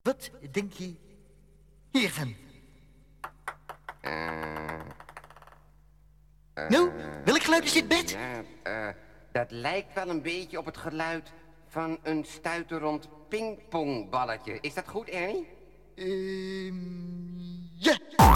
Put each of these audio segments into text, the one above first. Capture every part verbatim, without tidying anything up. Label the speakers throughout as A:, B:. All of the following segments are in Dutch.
A: Wat denk je hiervan?
B: Uh, uh,
A: nou, welk geluid is dit, Bert?
B: Ja, uh, dat lijkt wel een beetje op het geluid van een stuiterend pingpongballetje. Is dat goed, Ernie?
A: Ehm... Uh, ja.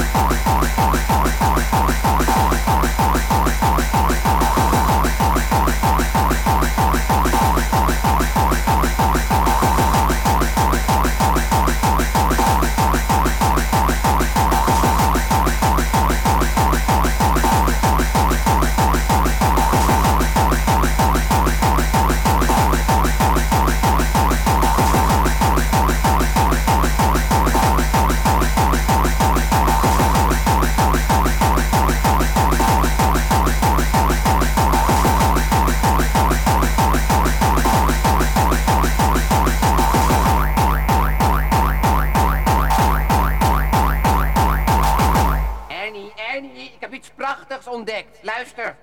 B: Ik heb iets prachtigs ontdekt. Luister.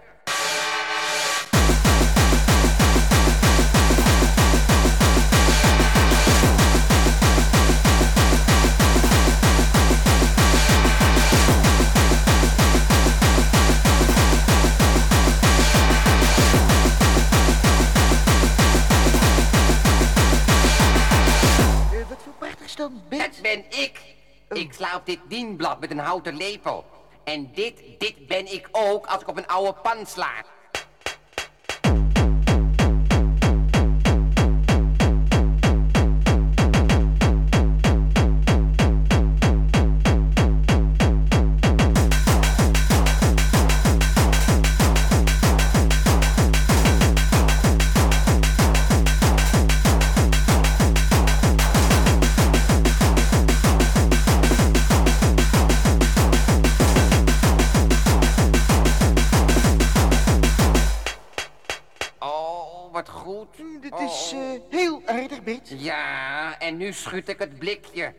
A: Uh, wat voor prachtigs dan, Bert?
B: Dat ben ik. Ik sla op dit dienblad met een houten lepel. En dit, dit ben ik ook als ik op een oude pan sla. Wat goed.
A: Dit is uh, heel aardig, Bert.
B: Ja, en nu schud ik het blikje.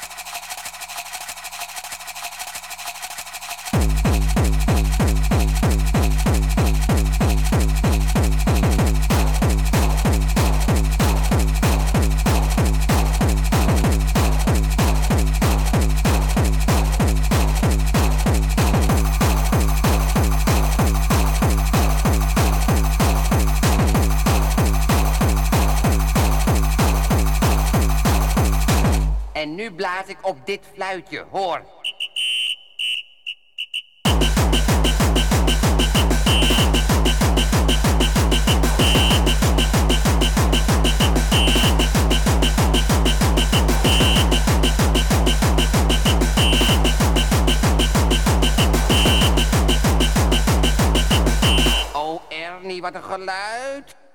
B: En nu blaas ik op dit fluitje, hoor. Oh, Ernie, wat een geluid.